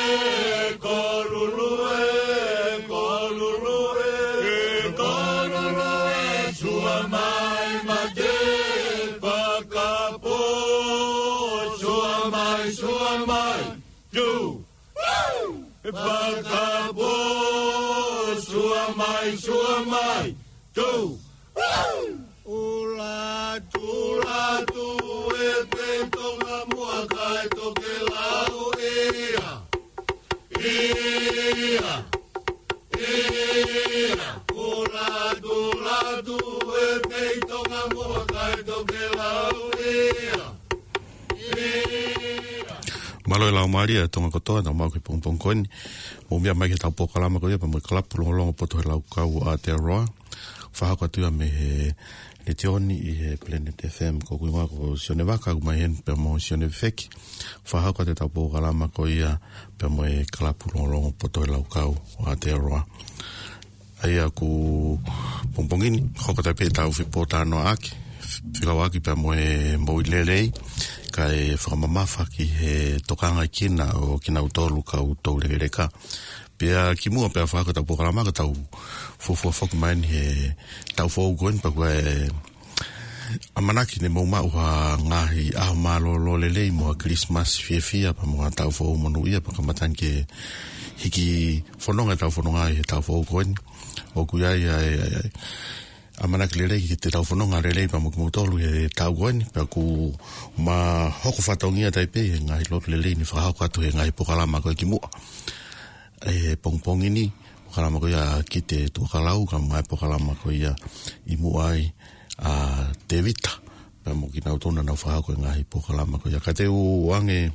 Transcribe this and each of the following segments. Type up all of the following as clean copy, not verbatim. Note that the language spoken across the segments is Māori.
Suamai, tu. Ula tu e te tonga mua kai toke lau ia. Ula tu e te tonga mua kai toke lau ia. Malo la Maria tonga kotoa na mau ki pongpong koni. Mo mia mai ki tau pokalama ko ia pa mo kalapu longo poto he lau kau a te aroa. Whahako atua me he tioni i he Planet FM ko kui ngā ko sione waka ku mai hen pe mo sione wheki. Whahako te tau pokalama ko ia pe mo he kalapu longo poto he lau kau a te aroa. Aia ku pongpongini, hoko tai pe tau whipotano aki. Whikau aki pe mo he mo i lelei. Kai whakamamafa ki he tokanga kina o kina utolu ka utou regereka. Pia ki mua pia whaka tau pokalama ka tau fufua whakamaini he tau whaugoen pa kua amanaki ne maumau ha ngahi aho malo lo lelei mua Christmas fia pa mua tau whaumanu ia pa kamatani ke hiki whanonga tau whanonga he tau whaugoen. O kuiai amanaki lelei ki te tau whanonga lelei pa mukimutolu he tau goeni pa ku ma hoko whataungia taipe he ngahi lotu lelei ni whahako atu he ngahi pokalama koe ki mua. E pongpongini pokalama koe ia ki te tuakalau ka ngahi pokalama koe ia i mua ai a te vita pa mukina utona na whahako he ngahi pokalama koe ia ka te uange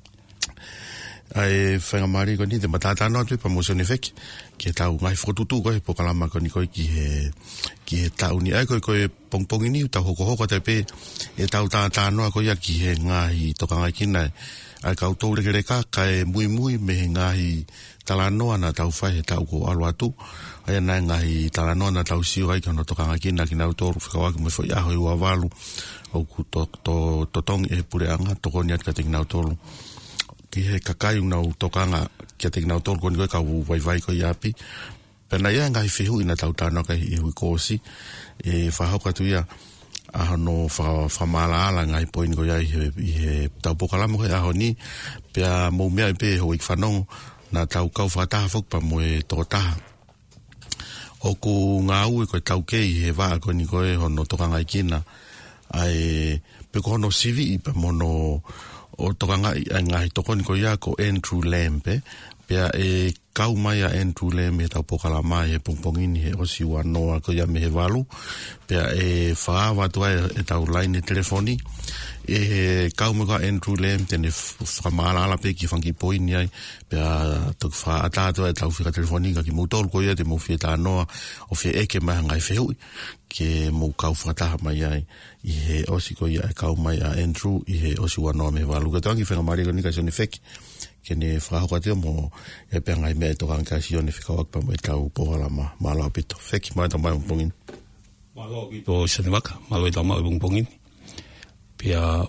ai whangamari ko ni te matatano atu pa mosone wheki ki tau ngai whakututu koe pokalama ko ni koe ki he tau ni ai koe pongpongi ni tau hoko te pe e tau tātanoa koe ia ki he ngahi tokanga kina ai kau tau regereka kai mui me he ngahi talanoa na tau whai he tau ko alo atu ai nai ngahi talanoa na tau siu ai kano tokanga kina utoru whikawaki me whai aho i wawalu au ku totongi e pureanga tokoni at ka te kina utoru ki he kakai unau tokanga kia te kinau tolu koni koe kau vai koe iapi. Pena ia ngai whihu ina tau tāna kai i hui kōsi. E whahauka tu ia aho no whamalaala ngai poini koe i he tau pokalama koe aho ni. Pea mou mea i pe ho ik whanongo na tau kau whataha whuk pa mo e tokotaha. O ku ngā ue koe tau kei he waa koni koe hono tokanga i kina. Ai pe ko hono sivi i pa mono o tokanga ngai tokoni ko ia ko Andrew Lambe pia e kau mai a Andrew Lambe tau pokalama e pongpongini he osi wanoa ko ia me he walu pia e whaawa tua e tau line telefoni e kau me ko Andrew Lambe tene whamalala pe ki whangi poini ai pia tuk whaata atua e tau whika telefoni ka ki mutolu ko ia te mo fie tā noa o fie eke mai ngai whehui ke mo kau whataha mai ai i he osi ko ia e kau mai a Andrew i he osi wanoa me walu ka tangi whangamari ka nika sione wheki ke ne whahauka teo mo e pia ngai mea e tokang ka sione whikawak pa mo e tau pokalama malo apito wheki mai tau mai mpongin malo apito sione waka malo e tau mai mpongin pia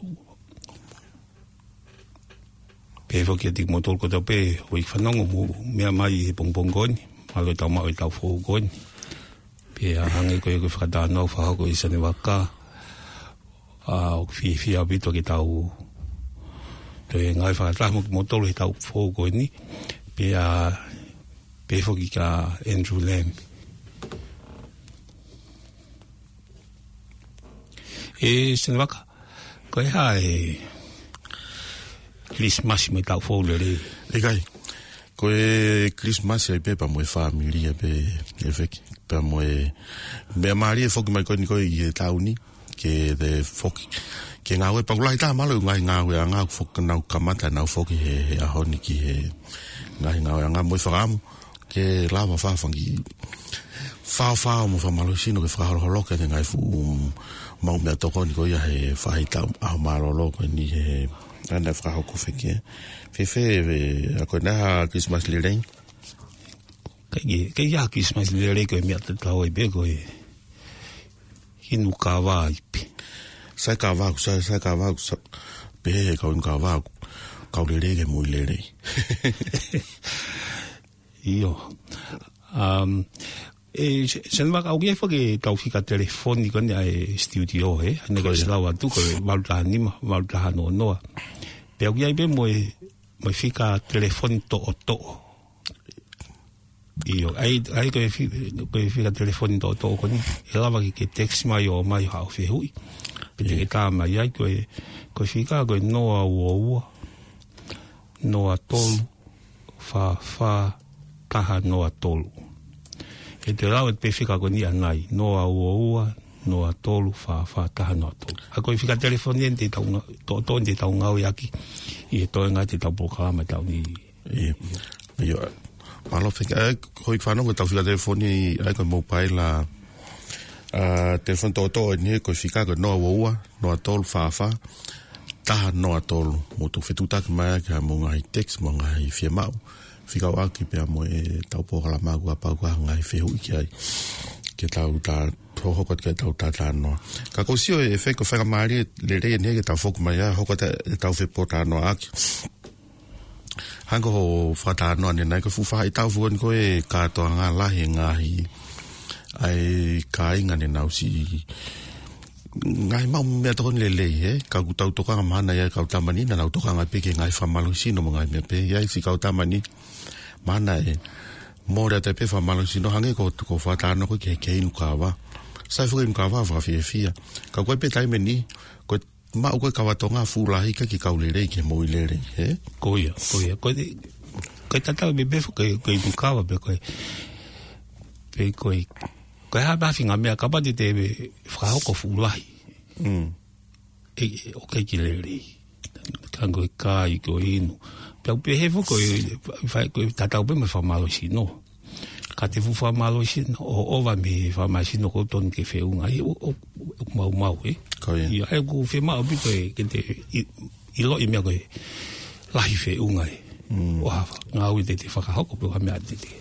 pe whoki atik motol ko tau pe hoi whanongo mo mea mai he pongpongoni malo e tau mai e tau whogoni pia hangi koe koe whakatano whahauko i sione waka o fia apito ki tau te ngai whakataha mo tolu he tau whoko ni pia pefoki ka Andrew Lambe e senwaka koe hae Christmas me tau whole re e kai koe Christmas e pe pa mo e familia pe e wheki pa mo e mea maari e whoki mai koe ni koe i e tau ni ke de foki ke ngawe paulai ta malo ngai ngawe anga fok nau kamata nau foki he ahoni ki he ngai ngawe anga mo fam ke lava fa fangi fa mo fa malo sino ke fa holo ke ngai fu mau me to kon ko ya he fa ita a malo lo ko ni he anda fra ko feke fe a ko na Christmas lireng ke ya Christmas lireng ko mi ata tau e be ko inu kawa ipi sai kawa pe ka un kawa kaulere ke mui lere. Io. Sen waka au kia whake tauwhika telefoni kone ai studio he. Hane ka silawa tu koe mautaha nima, mautaha no noa. Pe au kia ipe moe whika telefoni to o. Io. Ai koe whika telefoni to o kone. E lawa ki ke text mai o mai hao whehui. Pete ke tā mai ai koe whika koe noa ua. Noa tolu. Wha taha noa tolu. E te rau e pe whika ko ni anai. Noa ua, noa tolu, wha taha noa tolu. A koe whika telefoni en te taunga, to en te taunga o yaki. I e toi ngā te tau pokalama tau ni. Io. Malo whika, hoi whanau ko tau whika telefoni, ai koe maupai la telefoni to ni koe whika ko noa ua, noa tolu, wha taha noa tolu. Mo tu whetutaki mai ka mo ngai text, mo ngai whiamau. Whika o aki pia mo e tau pōkala māku a pāku a ngai whehui ki ai. Ke tau tā tōhokot ke tau tā noa. Ka kōsio e wheko wheka maari le rei ne ke tau whoku mai a hokot e tau whepo tā noa aki. Hanko ho whata noa ne nai ka fuwha i tau fuon ko e kātoa ngā lahi ngāhi. Ai ka inga ne nau si ngai mau mea tokon le lei he. Ka ku tau toka ngā mahana ia kau tamani na nau toka ngā peke ngai whamalo sino mo ngai mea pe. Iai si kau tamani. Mana e mōrea te pe whamalo sino hange ko whatano ko ke inu kawa. Sai fuka inu kawa whawhia. Ka koe pe taime ni, koe mau koe kawatonga fūlahi ka ki kaulere ke moi lere. Koia. Koe tatau me befu koe inu kawa pe koe. Pe koe. Koe haa mawhinga mea kapati te whahoko fūlahi. O kei ki lere. Kango e kā i koe inu. Pau pe hefu koe tatau pe me whamalo sino. Ka te fu whamalo sino, o owa me whamalo sino ko tonu ke wheunga. O mau, Koe. Ia, e ku whemao pi koe, ke te ilo i mea koe lahi wheunga e. O hawa, ngā ui te whakahoko pe o hamea te te.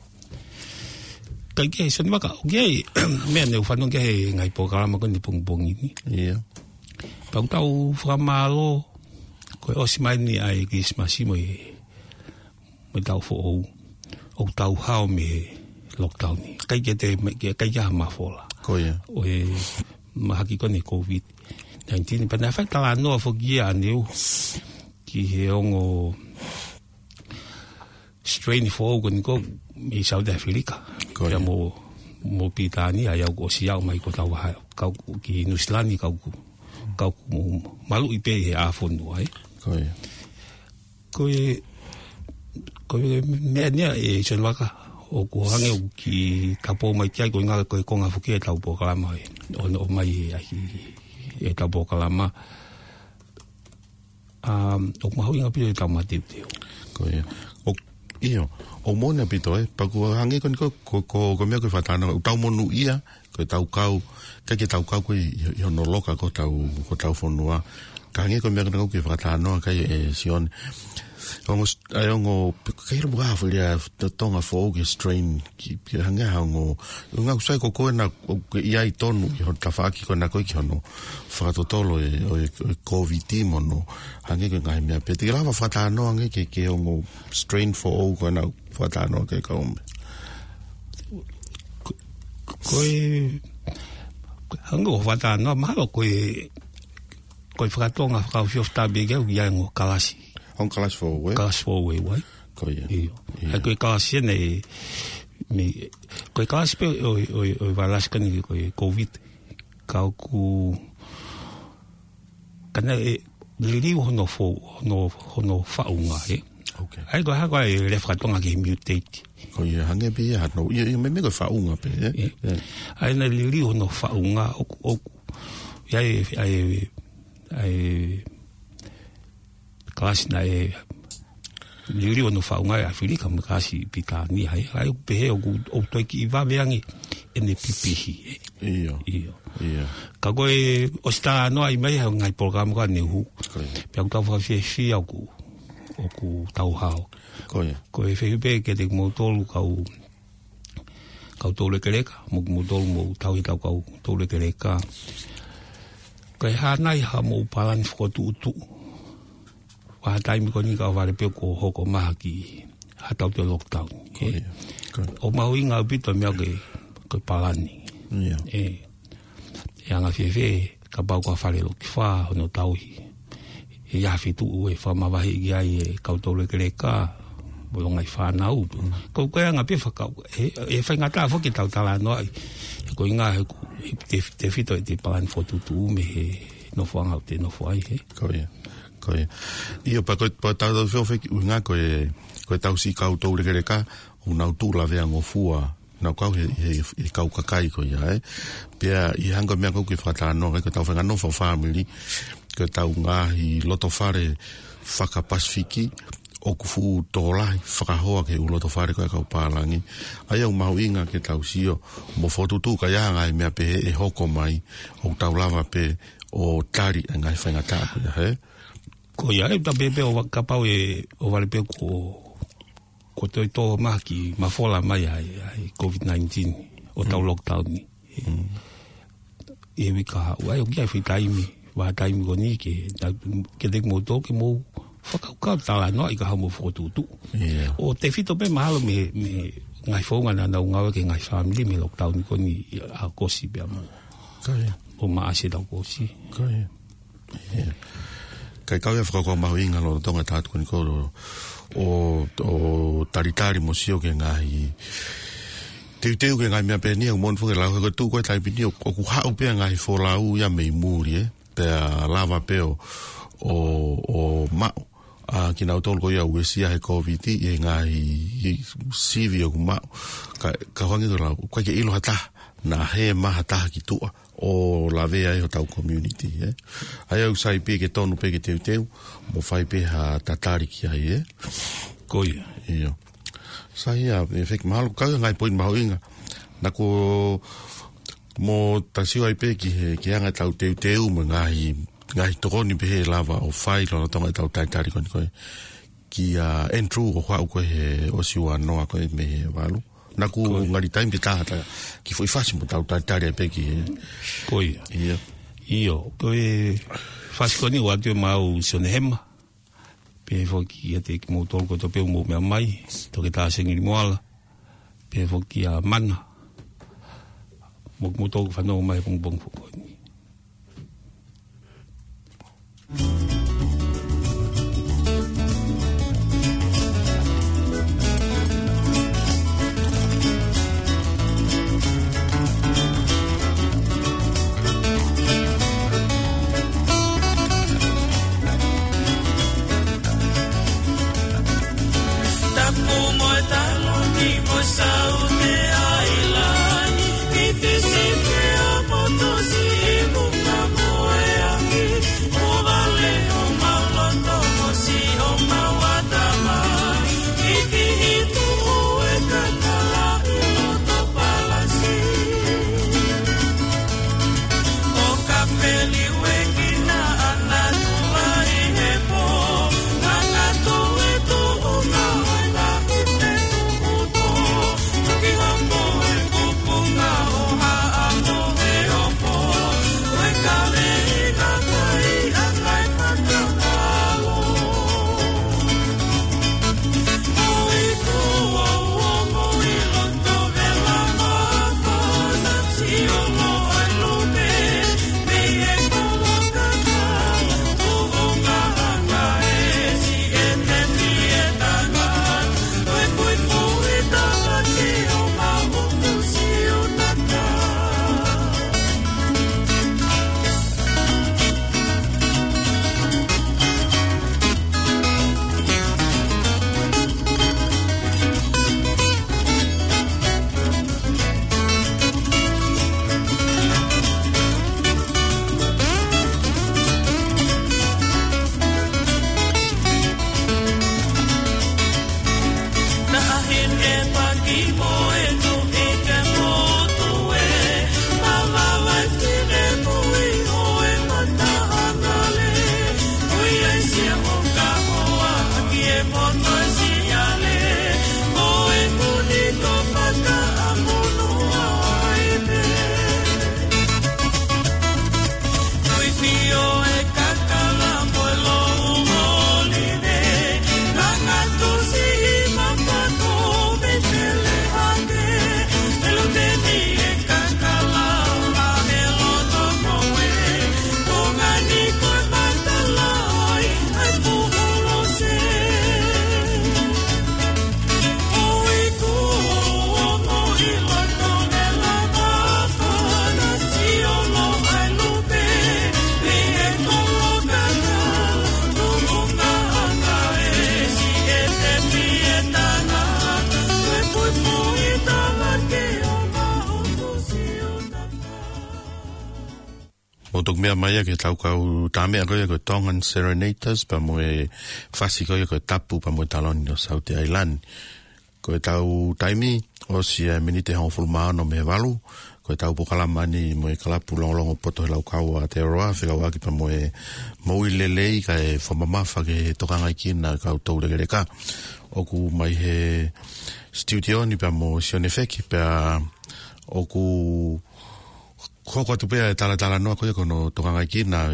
Kai kia e sani waka, o kia e, mea ne uwhanong kia e ngai pōkarama koe ni pongpongi ni. Ia. Pau tau whamalo, koe osi mai ni ai Christmas mo tau fo o tau hao me lockdown ni. Kai kia hamafola. Koe. O e mahaki kone COVID-19. Pana whai tala noa fo kia aneu ki he ongo strain fo o kone ko me South Africa. Koe. Kia mo pitani ai au o siau mai ko tau hao. Kau ki Nusilani kau malu i pe he a fonu ai. Koe mea nia e sen waka o ku hange o ki tapo mai kia koe ngā koe konga whuki e tau pōkalama o mai e tau pōkalama o mahau inga pito e tau mateu teo. Koe. O mōna pito paku hange ko mea koe whatana o tau monu ia koe tau kau ke tau kau koe i hono loka ko tau whanua. Ka hange koe mea kau ke whatanoa kai e sione. Ai ongo, kai rabu hafu lia tonga fo ke strain ki hange hango. Ngā kusai ko koe na iai tonu i hon tawhaki koe na koe ki hono whakatotolo e COVID mono. Hange koe ngai mea pe. Te rawa whatanoa hange ke ongo strain fo o koe na whatanoa ke kaumbe. Koe hango whatanoa mahalo koe whakatonga whakawhiofta bega u iai ngo kalasi. On kalasi fo we? Kalasi fo we, wai. Koe. Hai koe kalasi ene koe kalasi pe o walaskani koe COVID. Kau ku kana liriu hono whaunga, Okay. Hai koe hako e le whakatonga ke mutate. Koe hange pe ia hano. Ia me koe whaunga pe, Hai na liriu hono whaunga oku. Iai kalasi na e liriu hono whaunga e Afrika me kasi pitani. Hai pehe o toiki i waweangi ene pipihi. Ia. Ka koe osita noa i mai hau ngai programa ka nehu. Pia kutau whawhiawhi o ku tau hao. Koe whehupe ke te kumotolu kau tolu kereka. Mo kumotolu mo tau hitau kau tolu kereka. Koe hānai ha mo upalani whakotu utu. wa taimi ko ni ka wale pe ko hoko maha ki hatau te lockdown. O mauinga upito mea ke palani. Anga fefe ka pau ka whare lo ki wha hono tauhi. E awhi tu ue wha mawahi ki ai e kautore kere ka bolongai whanau. Kau koe anga pe whakau. E whaingata whoki tau tala noa. E ko inga te whito e te palani whotutu me he nofo anga o te nofo ai he. Koe. Io pa koe tau tau whiwhi unga koe tau si kautore kere ka unau tūla vea ngofua. Nau kau he kau kakai ko ia Pea i hanga mea kau ki whakatanoa ko tau whangano wha family ko tau ngahi loto whare whakapasifiki o kufu tōlahi whakahoa ke u loto whare ko e kau pālangi ai au mahu inga ke tau sio mo whotutu ka ia ngai mea pe e hoko mai o tau lava pe o tari e ngai whaingata ko ia Ko ia ta pepe o kapau e o vale pe ko te tō maki mawhola mai ai COVID-19 o tau lockdown ni. E wika hau, ai o kia whi taimi, waha taimi ko ni ke dek mo tō ke mo whakaukau tala no i ka hau mo whotutu. O te whito pe mahalo me ngai whaunga na nau ngawe ke ngai family me lockdown ko ni a kosi pia mo. O maase tau kosi. Kai kau e whakakau mahu inga lo tonga tātu ko ni koro o taritari mo sio ke ngahi teu ke ngai mea pe ni o mon fuke lau ko tu ko tai pini o ku hau pe ngai fo lau ya me muri pe lava pe o ma a ki na tol ko ya uesia he covid e ngai sivio ku ma ka wangi do lau ko ke ilo hata na he ma hata ki tu o la vea e o tau community ai au sai pe ke tonu pe ke teu mo fai pe ha tatari ki ai Koia. Iyo. Sai a efek mahalo ka ngai point mahu inga. Nako mo tasio ai pe ki anga tau teu mo ngai tokoni pe he lava o fai lo tonga tau tatari kon ko ki Andrew o kwa ko he o siwa no ko me he valu. Naku ngari time pita ki foi fácil mo tau tatari pe ki Koia. Iyo. Koe fácil ko ni wa te mau sonehema. Pe foki ate ki mo tolko to pe mo me mai to ke ta sengi moala pe foki a mana mo to fa no mai bong fo ni Io e kakala mo lo ngoli tok mea mai ke tau kau tamea ko ko Tongan Serenators pa mo fasi ko tapu pa mo talon no South Island ko tau taimi o si minite hon fulma no me valu ko tau pokalamani mo kalapu long poto lau kau a te roa fika waki pa mo ilelei ka e fomama fa ke tokanga kina kau tau legereka o ku mai he studio ni pa mo sione feki pa o ku koko tu pea tala no ko no tokanga kina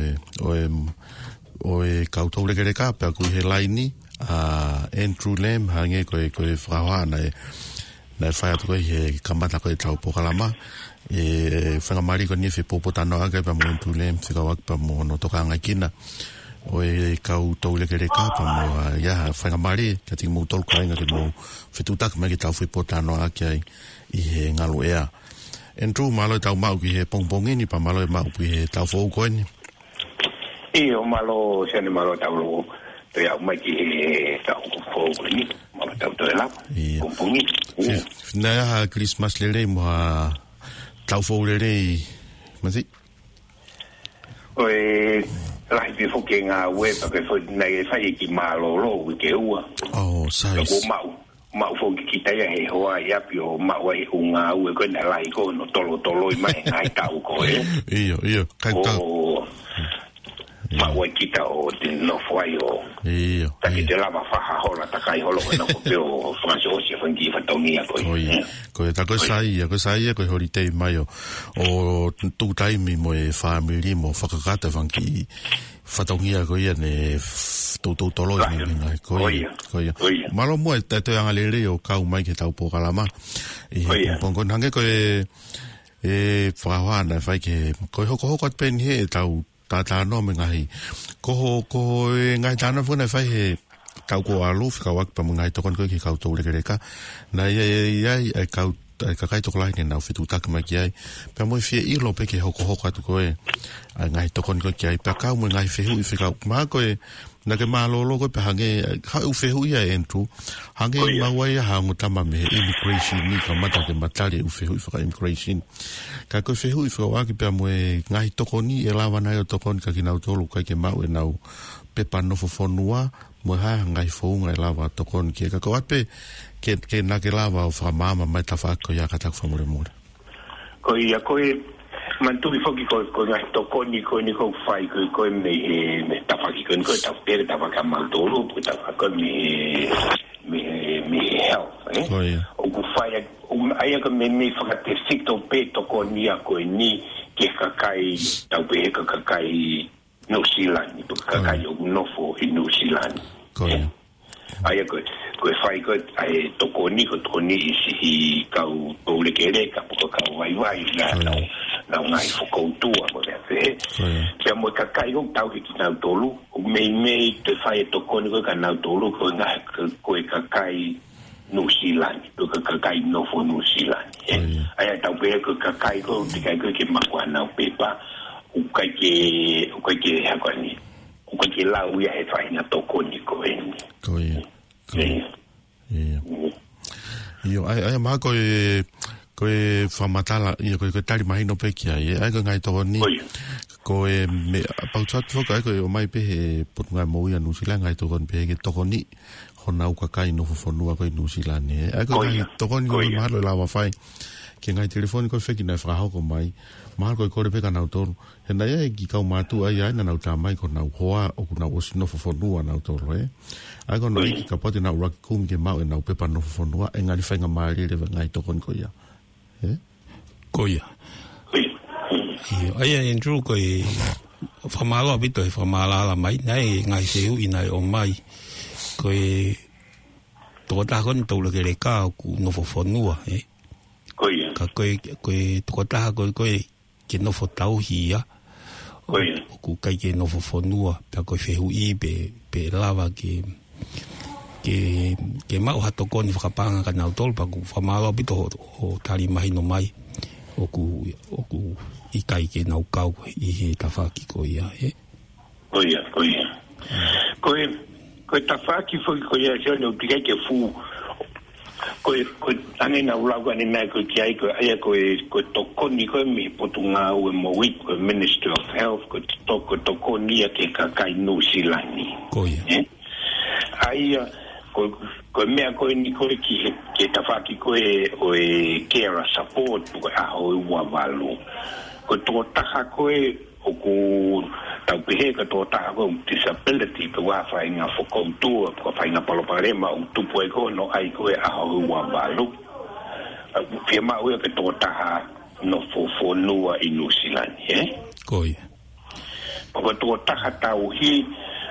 o kautou legereka pe ku he laini a Andrew Lam hange ko frawa na fa to he kamata ko tau pokalama fa mari ko ni fe popotano aga pa mo Andrew Lam se ka wak pa mo no tokanga kina o kautou legereka pa mo ya fa mari ka ti mo tol ko nga mo fetutak me ki tau fe potano aga i he ngalo ea Andrew malo tau mau ki he pongpongi ni pa malo mau ki he tau fo ko ni o malo se ni malo tau lo te au mai ki he tau fo ko ni malo tau te la pongpongi na ha Christmas lele mo tau fo lele masi la hi fo ke nga we pa ke fo na e fa ki malo lo ke ua sai ko mau fo ki tai he hoa ia pio mau ai unga u ko na lai ko no tolo i mai ai tau ko io kai tau mau ai kita o de no foi o ta ki te lava fa ha hola ta kai holo no ko pio franco si fa ngi fa toni ko ta ko sai ko holiday mai o tu tai mi mo family mo fa ka ta van ki fatongia ko ia ne to tolo ni ko malo mo te anga lele o kau mai ke tau pokalama pongo nange ko frawana fai ke ko hoko pen he tau tata no me ngai ko ngai tana funa fai he tau ko alu ka wak pa ngai to kon ko ki kau to legereka na ia kau ka kai to lai na fitu tak ma kiai pe mo fie I lo pe ke hoko atu ko ngai to kon ko kiai pe ka mo ngai fe hu fika ma ko na ke ma lo ko pe hange ha u fe hu ia entu hange ma wa ia ha mo tama me immigration ni ka mata ke matali u fe hu fika immigration ka ko fe hu fika wa ke pe mo ngai to koni e lava na to kon ka ki na to lo ka ke ma we na pe pa no fo fonua mo ha ngai fo ngai lava to kon ke ka ko pe ke na ke lava o fa mama mai ta fa ko ya ka ta fa mo ko ia ko man tu bi foki ko ngai to koni ko ni ko fai ko me ta fa ki ko ta pere ta fa ka mal do lo ta fa ko me help o ku fai o ai ka me fa te fito pe to koni a ko ni ke ka kai ta pe ka kai no silani to ka kai no fo in no silani ai ko fai ko ai to koni si kau to le kere ka po ka vai na ngai fo ko tu mo le se mo ka kai go tau ki na tolu me te fai to koni ko ka na tolu ko na ko ka kai no silani to ka kai no fo no silani ai tau pe ko ka kai ko ti kai ko ke ma kwa na pepa u kai ke ha ko ni u kai ke la u ya e fai na to koni ko io ai ma ko famatala io ko tali mai no pe kia ai ko ngai to ni ko me pa chat fo ko mai pe pot ngai mo ya no sila ngai to kon pe ke to ni hona u ka kai no fo no ko no sila ne ai ko ngai to kon ko ma lo la wa fai ke ngai telefoni ko fe ki na fra ho ko mai ma ko le pe ka na to hena ye ki ka ma tu ai na ta mai ko na hoa o na o sino fo no na to ai ko no ki ka poti na rak kum ke ma na pe pa no fo no e ngai fa ngai le ngai to kon ko ya Koia. Ai Andrew ko famalo bito famala la mai nai ngai seu ina o mai ko to ta kon to le ke ka ku no fo fonua Koia. Ka ko to ta ko ke no fo tau hia. Koia. Ku kai ke no fo fonua pa ko fe hu I pe lava ke ma o hato kon fa panga ka na tol pa ku famalo bito o tali mai no mai. Oku I kai ke nau kau I he tawhaki ko ia Koia koe tawhaki foi ko ia se no tikai ke fu koe ane na ula ko ni na ko kia ko ai ko tokoni ko mi potunga o mo wi ko Ministry of Health ko tokoni ke kakai no silani ko ia ai ko mea ko ni ko ki ke tafaki ko o care support ko a o wa valu ko to ta ko o ku tau pehe ka to ta ko disability ko wa fa inga fo ko tu ko fa inga palo pare ma tu po ko no ai ko a o wa valu pe ma o ke to ta no fo no a inusilani ko ia ko to ta ta o hi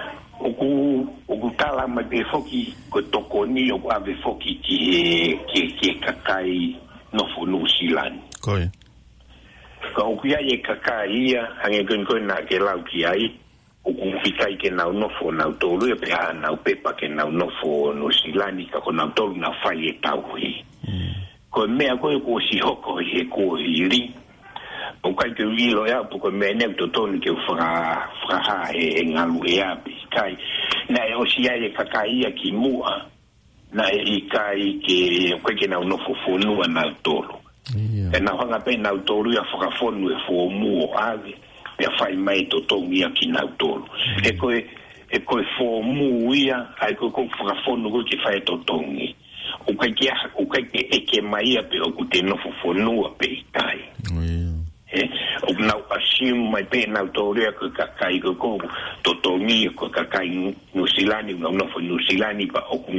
o tala mai pe foki ko tokoni o ave foki ke kakai no fonu silan Koi ko kuya ye kakai ia hange ko na ke lau ki ai o ku fikai ke na no fo na tolu pe na pe pa ke na no fo no silani ka ko na tolu na fai e tau hi ko me ko si hoko he ko iri o kai ke lo ya ko me ne to tonu ke fra ha e ngalu ya kai na o si ai kakai ki mua na i kai ke na no fofonu na tolo e na hanga pe na tolo ya fofonu e fo mu ave pe fai mai to tongi ki na tolo e ko fo mu ia ai ko fofonu ko ki fai to tongi o kai ke mai pe o te no fofonu pe kai o na assume mai pe na autoria ko kakai ko to tongi ko kakai no silani no fo no silani pa o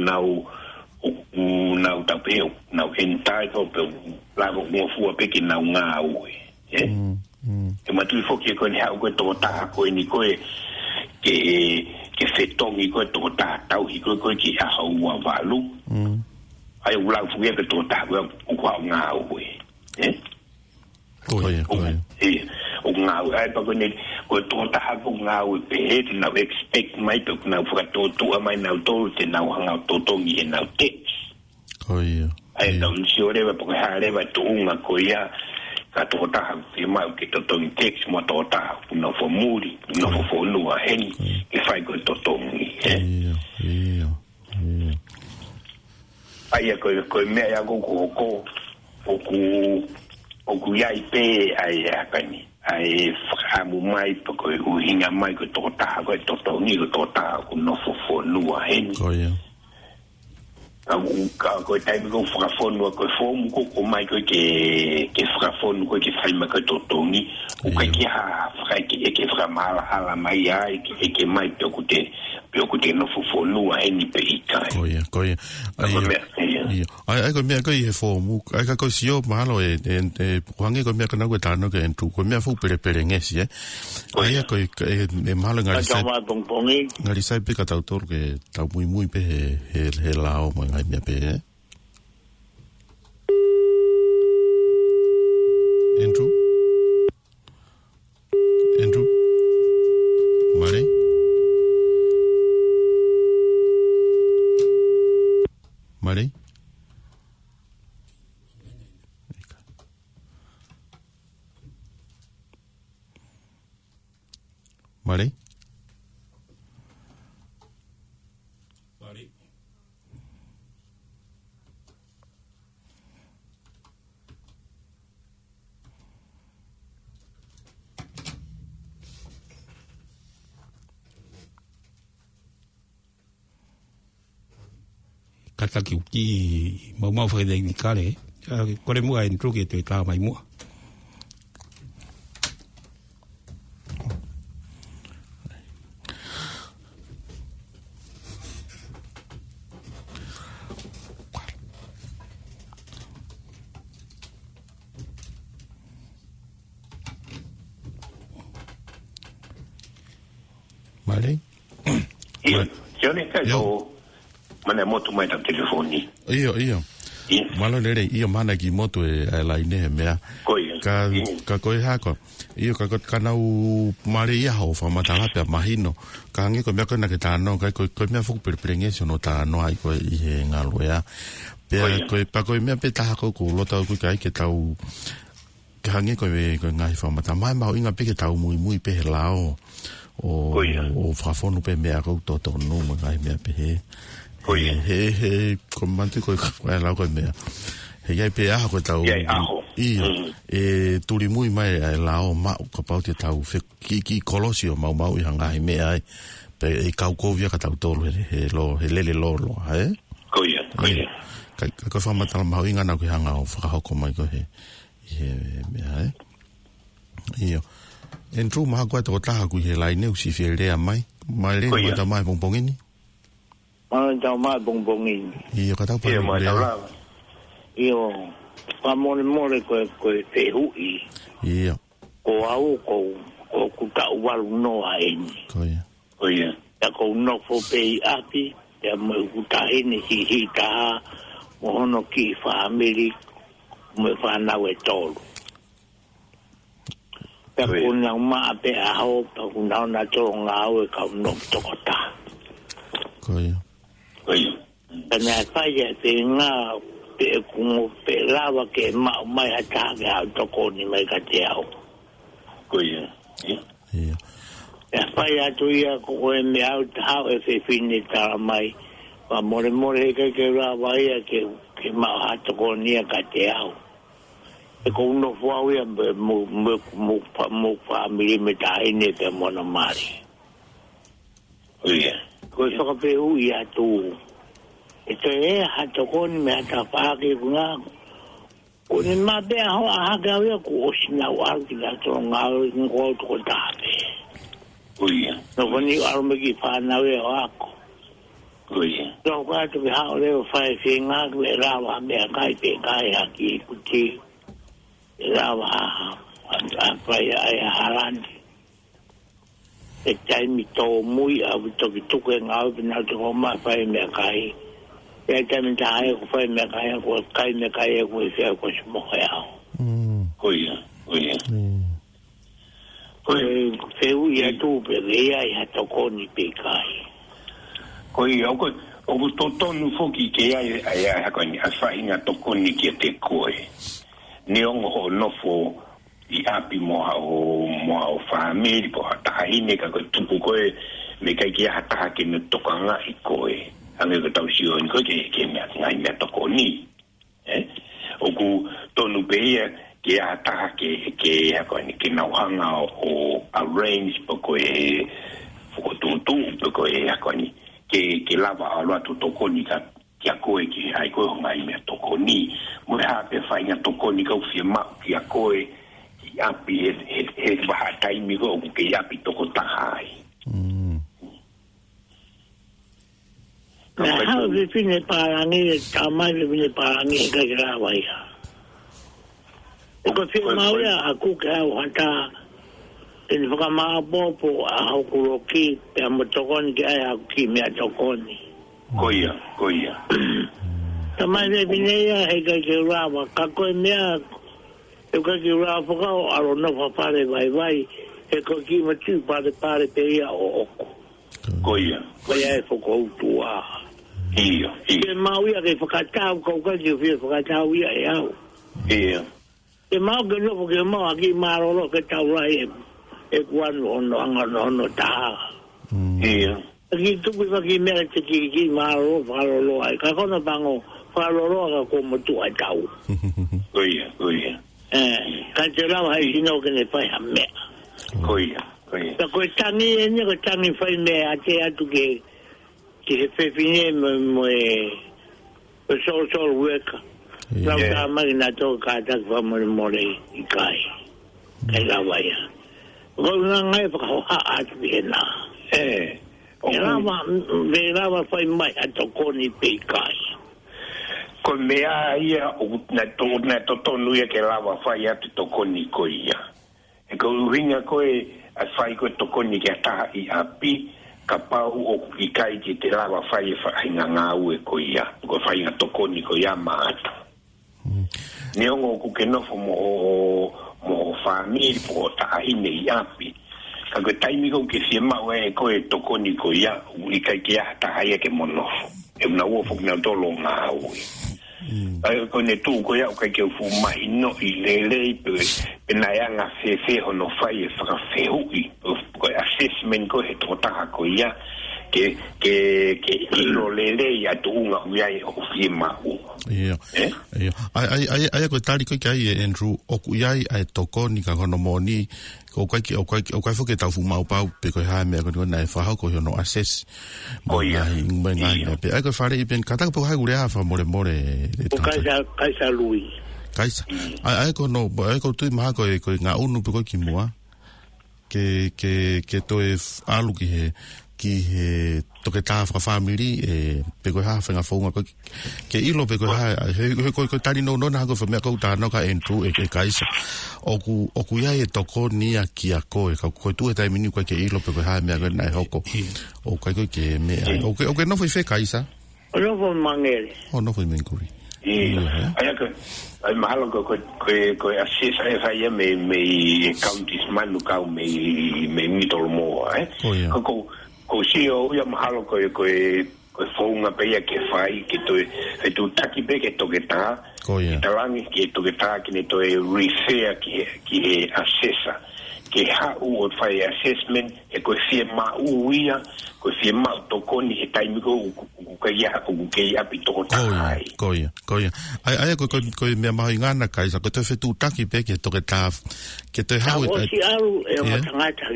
na ta pe na entai ko pe la mo fu pe ki na nga o e ma tu fo ki ko ni ha ko to ta ko ni ko ke fe tongi ko to ta tau ko ki a ha wa valu ai u la fu ye ko to ta ko nga o o nga ai pa ko ni ko to ta ha ko nga o pe na expect mai to na fu to mai na to te na nga to ngi na te ai na si ore ba ko ha re ba to nga ko ya ka to ta ha fi ma ki to text mo to ta no fo muri no fo no a hen ki fai ko to ngi ai ko me ya ko o ku ya ipe ai akani ai famu mai ko u hinga mai ko tota ko ni ko tota ko no fo no hen ko ya ko tai ko fo no ko fo mu ko mai ko ke fo no ko ke fai ma ko tota ni o ka ki ha fra ke fra mala ala mai ai ke mai to ko te no fo no hen pe kai ko ya ai ko me ko i fo mu ai ko sio malo e wangi ko me ko na ko tano ke entu ko me fu pere ngesi ai ko e malo ngari sai pe ka tau tor ke tau muy pe he lao mo ngai me pe Andrew Mare kata ki uki mau fai ni kale ko le mua entro ke te ta mai mua Mare yo ne ka mana moto mai ta telefoni iyo malo lere iyo mana ki moto e la ine mea ka ko ha ko iyo ka na u mare ia ho fa mata la pe mahino ka ngi ko me ko na ke ta no ka ko me fu per prengesio no ta no ai ko i he ngalo ya pe ko pa ko me pe ta ko lo ta ku kai ke tau ka ngi ko me ko ngai fa mata mai ma inga pe ke tau muy pe lao o fa fo no pe me a ko to no mo ngai me pe he comandante ko la ko me he ia pe a ko tau e tuli mui mai e lao ma ko pau te tau fe ki kolosio mau i hanga i me ai pe e kau kovia ka tau tolu he lele lo he koia ka fa mata mau inga na ko hanga o fa ko mai ko he me ai io entru ma ko to ta ku he lai ne usi fe le mai le ma ta mai bongbongini ma ta mai bongbongini io ka tau pa io pa more ko te hui io ko au ko ku ta wal no ai koia ya ko no fo pe api ya mo ku ta ni hi ta mo no ki family me fa na we tolu ya ko na ma pe a ho pa ku na to nga we ka no to kota koia na fa ya te nga pe ku pe lava ke ma mai ata ga to ko ni mai ka te au koia ya fa ya tu ya ko me au how if fini ta mai pa more ke lava ya ke ma ha to ko ni ka te au e ko no fo ya mo family me ta ni te mo na mari ko so ka pe u ya tu ito ha to ko ni me ta pa ke nga ko ni ma be ha ga ya ko sina wa ki la to nga ngo to ta be no ko ni ar me ki pa na we wa ko to ka to ha le fa fi nga we ra wa me kai pe kai ha ki ku ti ra wa pa ya haran e tai mi to muy a to ki to nga na to ma fa me kai ya también trae fue me cae ko se ko mo ya koia fe u ya tu pe ya to ko ni pe kai koia o to no foki ke ya ko ni afa inga to ko ni ke te koe ni o no fo i api mo o family po ta ine ka ko tu ko me kai ki hata ke no to kanga i koe ame ko tau sio ko ke me ngai me to ko ni o ku tonu pe ke ata ke ko ni ke na hanga o arrange po ko ko tu po ko ko ni ke lava alo tu to ko ni ka ko ke ai ko ngai me to ko ni mo ha pe fa nya to ko ni ka fi ma ki ko ya pi e ba tai mi go ke ya pi to ko ta hai how we fine para ni tamai we para ni ka grava ya ko fi mau ya aku ka hata en foka ma popo a ku ki pe mo tokon ki ai ki me tokoni koia tamai de vine ya e ka grava ka ko me e ka grava foka aro no fa pare vai e ko ki mo tu pare pe ya o koia e foka tua Iyo. E mau ia ke whakatau kau ka ki whia whakatau ia e au. Iyo. E mau ke nopo ke mau aki marolo ke tau rai e kuanu ono taha. Iyo. Ki tupi waki mea te ki marolo whalolo ai. Ka kona pango whalolo ka ko motu ai tau. Koia. Ka te rau hai sino ke ne whai ha mea. Koia. Ka koe tangi e ni ko tangi whai mea te atu ke he fefine mo sol weka la ta magna to ka ta fa mo i kai la vaya ko ngai fa ha at bina la va fa mai a to ko ni pe kai ko mea ia o na to no ia ke la va fa ia to ko ni ko ia e ko ringa ko a fa ko to ko ni ke ta i api kapau o ki kai ki te lava whai whainga ngā ue ko ia, ko whainga tokoni ko ia maata. Neongo ku ke nofo mo whamiri po ta ahine i api. Ka koe taimi ko ke whia mau e ko e tokoni ko ia, i kai ki aha ta haia ke monofo. E mna ua fok nea tolo ngā ue. Ko ne tū ko ia o kai ke ufu mai no i lelei pe na anga whewhe hono whai e whakawhehui. Ko assessment ko he tōtaka ko ia ilo lele ya tuunga uyai o fima u. Ia. Ai ko tali ko kai Andrew o ku yai ai tokoni ka kono moni o kai foke tau fu mau pau pe ko ha me ko na fa ha ko no access. O ia. Pe ai ko fare ben kata ko ha gure ha fa more. O kai sa lui. Kaisa. Ai ko no ai ko tu ma ko nga unu pe ko ki moa. Que to e alu ki he to que ta fra family pe ko ha fa fonga ko ke ilo pe ko ha ko tani no na ko fa me ko ta no ka entru e kaisa o ku ya e to ko ni aki ako e ko tu e ta mini ko ke ilo pe ko ha me ga na hoko o ko ke me o ke no foi fe kaisa o no foi mangere o no foi menguri ai ka ai mahalo ko assess ai fa ia me counties manu ka me mitol mo ko si o ia mahalo ko fonga pe ia ke fai ke tu taki pe ke to ke ta talangi ke to ke ta ke to e refer ki assessa ke ha o fai assessment e ko si ma uia ko si ma to koni e taimi ko ke ia pito tai ko ia ai ko me mai ngana kai sa ko te fetu taki pe ke to ke ta ke te ha o si alu e o tangata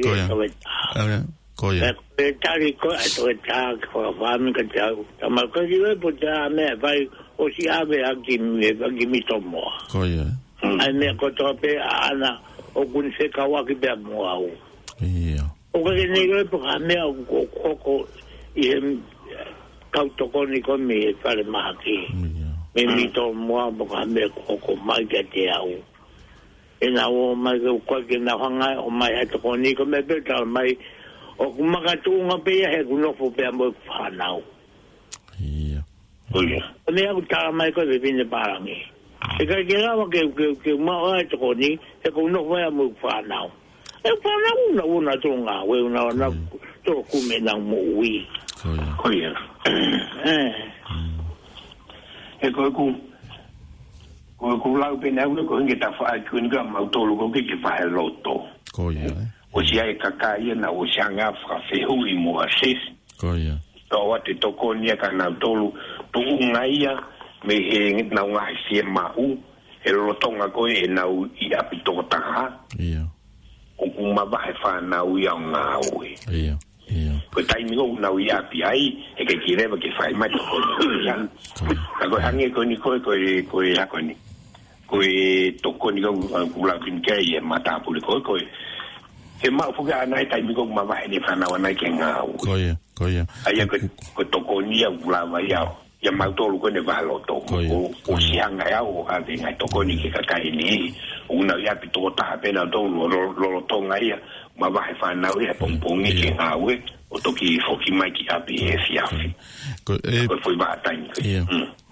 ko ia pe tari ko to ta ko va mi ka ta ma ko di po ta me vai o si ave a gi mi tomo ko ia ai me ko to pe ana o kun se ka wa ki be mo au ia o ka ni ko po ha me ko i ka to ko ni ko me pare ma ki me mi to mo po ka me ko mai ka te au e na o mai ko ke na hanga o mai to ko ni ko me be ta mai o kuma ka tu nga pe he kuno fo pe mo fa nau ia o me au ta mai ko be vine para mi e ka ke la ke ma o to ko ni e kuno fo mo fa nau e fa nau na to nga we na to ku me na mo wi ko ia e ko la pe na ko nge ta fa ku nga ma to lu ko ke fa loto ko ia o si ai kakai na o shanga fra fehu I mo asis ko ia to wate to ko nia kana tolu tu ngaia me he na nga si mau e lo tonga ko e na I apito ta ia o kuma ba fa na u ya nga we ia ko tai mi go na u ya pi ai e ke kire ba ke fa mai ko ya ko hange ko ni ko ya ko ni ko to ko ni go kula kin ke e mata pu ko e ma fuga na tai mi ko ma ba ni fa na wa na ke nga ko ia ai ko to ko ni ya kula ba ya ma to lu ko ne ba lo to o si anga ya o ha de to ko ni ke ka kai ni una ya pi to ta pe na to lo to nga ya ma ba fa na ya pom ni ke nga we o to ki fo ki mai ki api e sia ko foi ba tai ni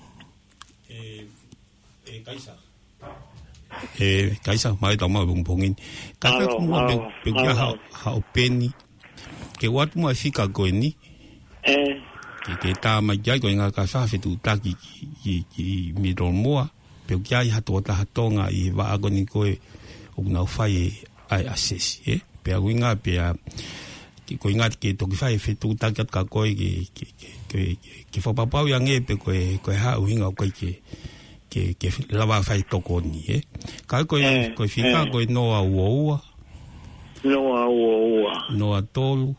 kaisa mai ta ma bung pongin ka ka mo pe ya ha openi ke wat mo fika go ni ke ta ma ja go nga ka sa fitu ta ki mi do mo pe ya ha to ta tonga I va go ni ko o na fai ai assess pe a winga pe a ki ko nga ke to ki fai fitu ta ka ko ki fo pa pa yang pe ko ha winga ko ke lava fai toko ni ka ko fika ko no a tolu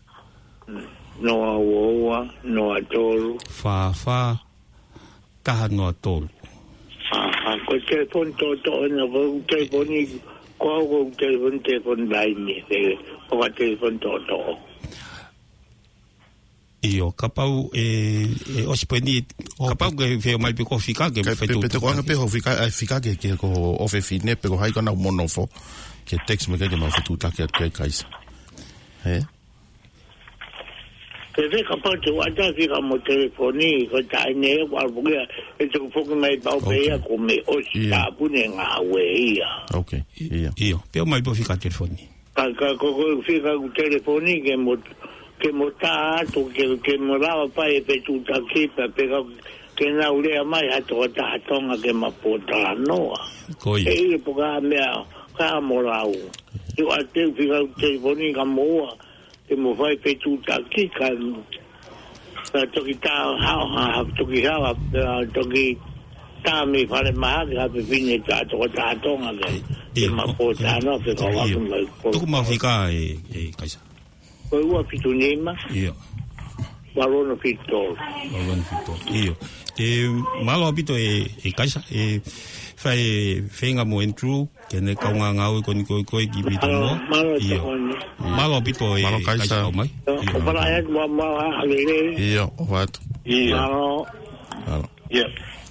no a tolu fa ta no a tolu ko te pon to na vo te poni ko te pon dai ni ko te pon to io kapau ospeni kapau ke fe mai pe ko fika ke fe tu pe ko nga pe ho fika ke ko o fe fine pe ko hai kana monofo ke text me ke ma fe tu ta ke kaisa pe ve kapau te wa ta fika mo telefoni ko ta ne wa buga e tu fo ke mai ba pe ya ko me o sta pune nga we ia okay io pe mai po fika telefoni ka ko fika telefoni ke mo ta to ke mo la pa e pe tu ta ke pe ke na ule mai ha to ta tonga ke ma po ta no ko e po ga me ka mo la u tu a te fika telefoni ka mo te mo vai pe tu ta ki kan toki ta ha toki ha toki ta mi fale ma ha pe fine ta tonga le ma po ta no pe ko wa tu ma fika kaisa ko wa pitu nema io Barono Pito io malo pito kaisa fai fenga mo entru que ne kaunga ngau ko ni ko ki pito mo io malo pito kaisa mai ko para ya ma ale io wat malo yeah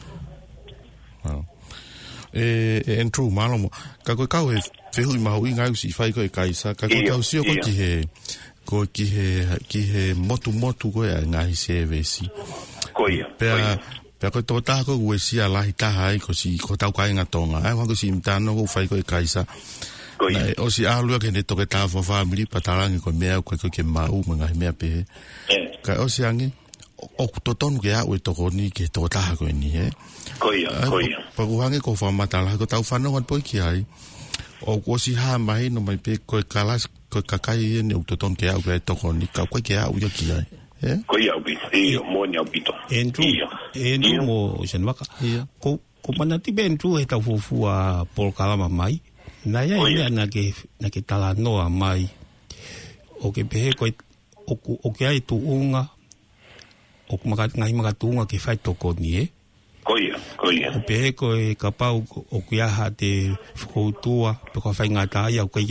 entru malo ka ko kau fe hui ma hui ngau si fai ko kaisa ka ko kau si ko ki he motu ko ya ngai se vesi ko ia pe ko to ta ko we si ala ta hai ko si ko tau kai nga tonga ai ko si mtano ko fai ko kaisa ko ia o si alu ke ne to ke ta fa family patalangi ko me ko ke mau nga me pe ka o si angi o to tonu ke a we to ko ni ke to ta ko ni ko ia pa ko hangi ko fa matala ko tau fa no po ki ai o ko si ha mai no mai pe ko kalas ko kakai ni to ton ke a we to ko ni ka ko ke a u ya ki ai ko ia bi mo ni abito Endu mo senwaka ko mana ti bentu e tau fufua por kalama mai na ia na ke tala noa mai o ke pehe ko o ke ai tu unga o maka ngai maka tunga ke fai toko ni ko ia o pehe ko e kapau o ke aha te foutua pe ko fai ngata ia o ke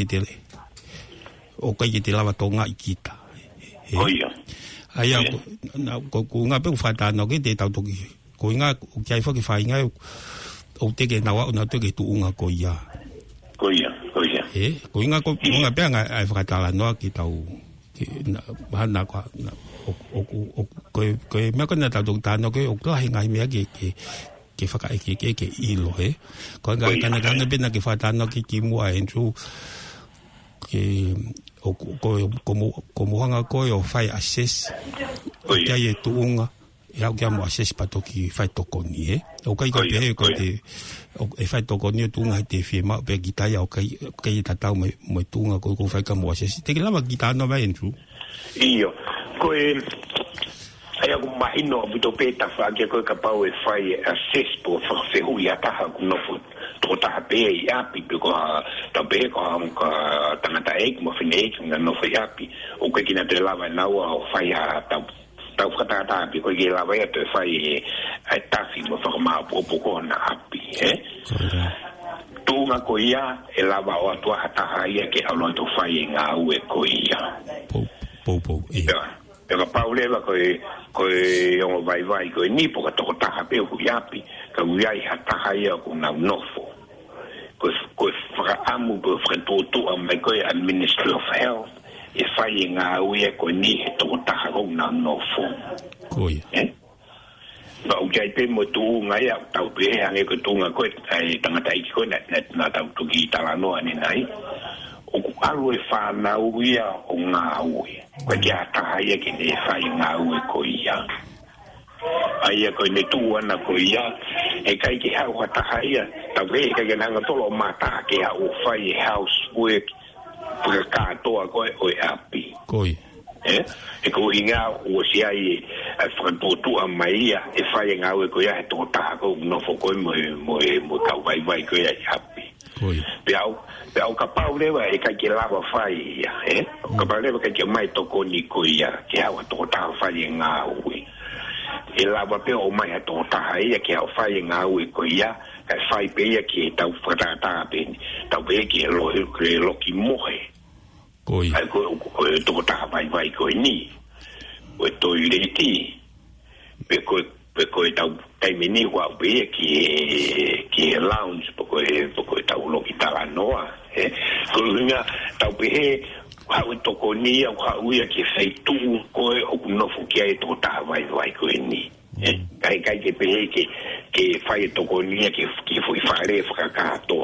te lava tonga ikita ko ia Aya ko nga pe fata no ke te tau toki ko nga o kai fo ke fai nga o te ke na wa na te ke tu nga ko ia ko nga ko nga pe nga ai fata la no ki tau ki na na ko ko me ko na tau ta no ke o la nga me ke faka ke ilo ko nga kana pe na ke fata no ki mu a entru ke como hanga ko o fai assess o kia e tuunga e au kia mo assess pato ki fai toko ni o kai ko pe ko te e fai toko ni tuunga te firma pe gitai o kai tatau mo tuunga ko fai ka mo assess te lava gitai no vai entru io ko ai ko mahino bito peta fa ke ko ka pau e fai assess po fa se hu ya ta ha no fu tota pe ya pi ko ta pe ko ka tangata ek mo fine nga no fa ya pi o ko kina te lava na o fa ya ta fata pi ko ge lava ya te fa ai ta fi mo fa ma po ko na api tu nga ko ya e lava o to hata ya ke alo to fa nga u e ko ya po Pero Paule va ko o vai ko ni po ka to ta pe ku ya pi ka u ya hata ya ku na nofo ko fra amu po freto to am ko Ministry of Health e fai nga u e ko ni to ta ko na nofo ko ba u jai pe mo tu nga ya tau pe hange ko tu nga ko ai tanga tai ko na tau tu ki tala no ani nai o ku alu e fa na u ya o nga u ko ya ta ya ke ne fai nga u ko ya ai ko ne tu ana ko ya e kai ki ha wa ta ya ta ve ka ke na to lo mata ke ha u fai housework por ka to ko o api ko e ko inga o si ai franto tu a maia e fai nga o ko ya to ta ko no fo ko mo ka vai ko ya api ko Pero ka paule wa e ka ke lava fai ya ka paule ka ke mai to ko ni ko ya ke ha to ta fai nga o e lava pe o mai to ta ya ke ha fai nga o ko ya ka fai pe ya ke ta fata ta pe ta pe ke lo ki mohe ko to ta vai ko ni o to ireti pe ko ta mini wa pe ke lounge ko ta ulo ki ta noa ko nga ta pe ha to ko ni ha u ya ke sai tu ko o no fu ke to ta vai ko ni kai ke pe ke fai to ko ni ke fu fare fa ka to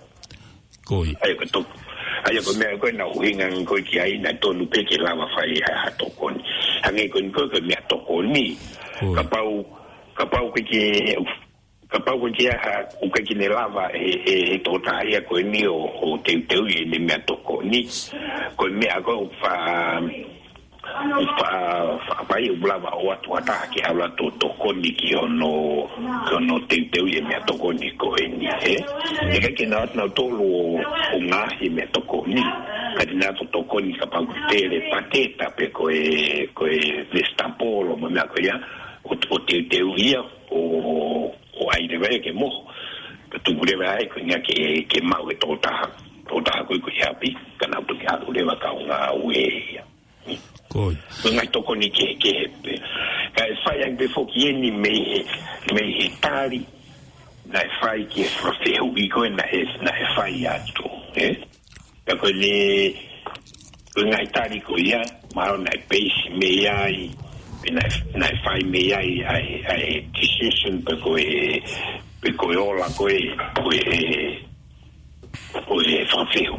ko ai ko to ai ko me ko na u hinga ko ki ai na to lu pe ke lava fai ha to ko ni hange ko me to ko ni ka pau ke ha u ke ne lava e to ta ia ko ni o te ni me to ko ni ko me ako fa pai ulava o atu ata ki ala to koni ki ono te ye me to koni ko ni e ke na tolu o nga i me to koni kadina to koni ka pa tele pateta pe ko e stampolo me ko ya o te ia o ai de ver que mo tu breve ai ko nya ke mau to ta ko ya pi kana to ya le va ka una we Koi. Ngai toko ni ke kai fai ang befo ki ni me tari na fai ki frofeu i ko na fai atu ko ni ngai tari ko ya ma na peixe me ai na fai me ai decision pe ko ola ko frofeu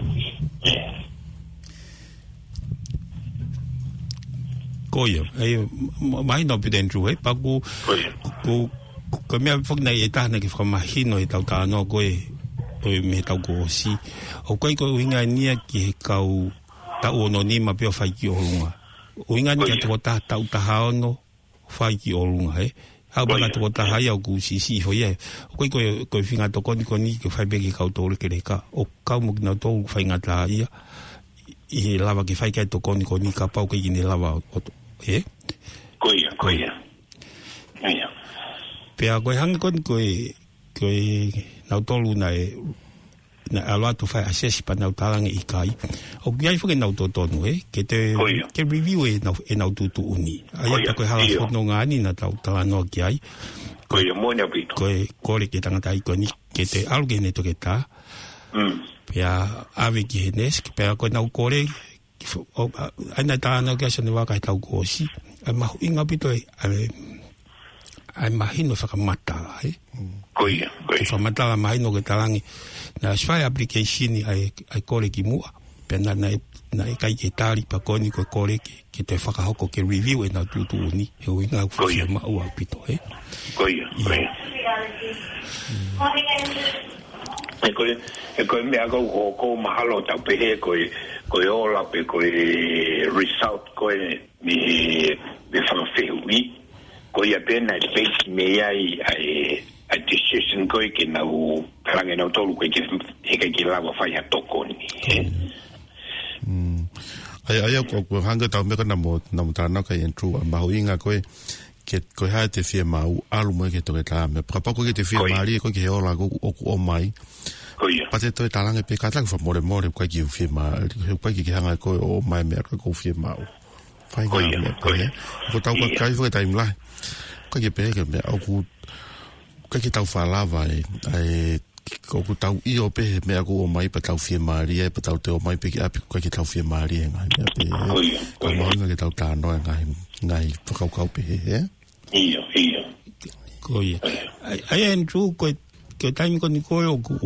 Koia, mai no pidentru pa ku me fok na eta na ki from mahino e tau ta no ko me tau ko si o ko winga ni ki kau ta ono ni ma pio fai ki olunga winga ni to ta tau ta no fai ki olunga ha ba to ta ha ya ku si fo ye ko finga to ko ni ki fai be ki kau to ke ka o ka mo na to fai nga ta ia i lava ki fai ka to ko ni ka pau ke ni lava Koia. Pea koe hangi koe nau tolu na alua tu fai assess pa nau talangi i kai. O ki ai fuke nau totonu ke review e nau tutu uni. Ai ta koe hala fono ngani na tau talanoa ki ai. Koia monia pito. Koe kore ke tangata i koe ni ke te aluge ne toke ta. Pea ave ki he nesk. Pea koe nau kore aina tāna kia sane waka i tau kōsi ai mahu inga pito ai mahino whakamatala Koia whakamatala mahino ke talangi na swai application ai kore ki mua pena na e kai ke tari pa koni ko kore ke te whakahoko ke review e na tutu uni he o inga uwhia maua pito Koia e koe mea ko mahalo tau pehe koe ola pe koe result koe me whangawhihui koe a pena e peki me ai decision koe ke nau karange nau tolu koe ke heka ki lawa whai ha toko ni ai ko hanga tau meka namo tāna kai entru mahu inga koe koe hae te whia mau alu moe ke toke tāme prapako ke te whia maari koe ke he ola oku o mai pa te toi talange pe kata ku more kwa ki ufi ma kwa ki hanga ko o mai me ko ufi ma fai ga ko tau ka kai fo time la kwa ki pe ke me ku kwa ki tau fa lava ai ko ku tau I o pe me ko o mai pa tau fi ma ri pa tau te o mai pe ki api kwa ki tau fi ma ri ngai pe ko mo nga ke tau ta no ngai ko pe iyo ko ai entru ko ke taimi ko ni koe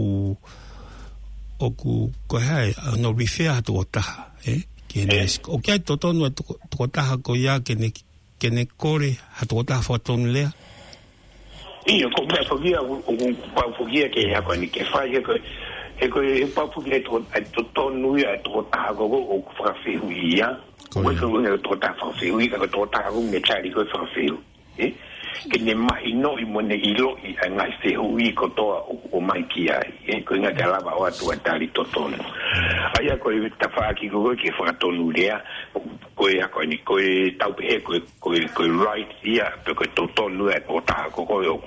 ko hai no refer to taha ke nes o ke to tonu to taha ko ya ke ne kore ha to taha fo tonu le iyo ko me fogia pa fogia ke ya ko ni ke fa ko pa fogia to tonu ya to taha ko o fa fi ya ko to taha fa fi ko to taha ko me chari ko fa fi ke ne mai no I mone I lo I ngai se hui ko toa o mai ki ai ko nga te lava o atu atari totono ai ko ta fa ki ko ke fa tonu lea ko ya ko ni ko tau pe ko right ia pe ko totono e ko ta ko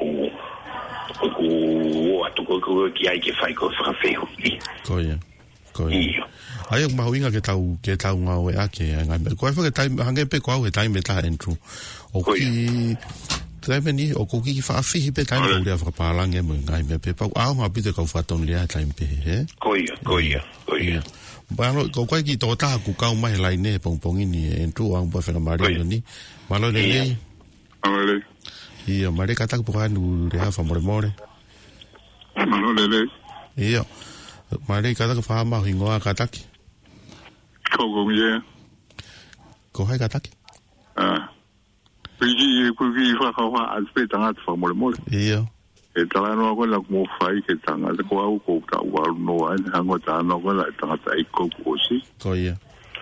atu ko ki ai ke fa ko fa fe hui ko ya ai ma winga ke tau nga o ake ngai ko fa ke tai hange pe ko au tai meta entru o ki Taimeni o ko ki fa fi pe taim o le fa palange mo ngai me pe pa a ma pite ko fa ton le taim pe koia ba no ko ki to ta ku ka mai lai ne pong ni en tu ang pa fa mari ni malo le mari ka ta ku nu le fa more malo le mari ka ta fa ma hingo ka ta ki ko ye ko hai ka ta ki Kuki whakawa aspe tanga te whamore. Ia. E tala noa koe la kumo whai ke tanga te koa au kou ta uaru noa e hango ta noa koe la e tanga ta iko kuosi. Ko ia.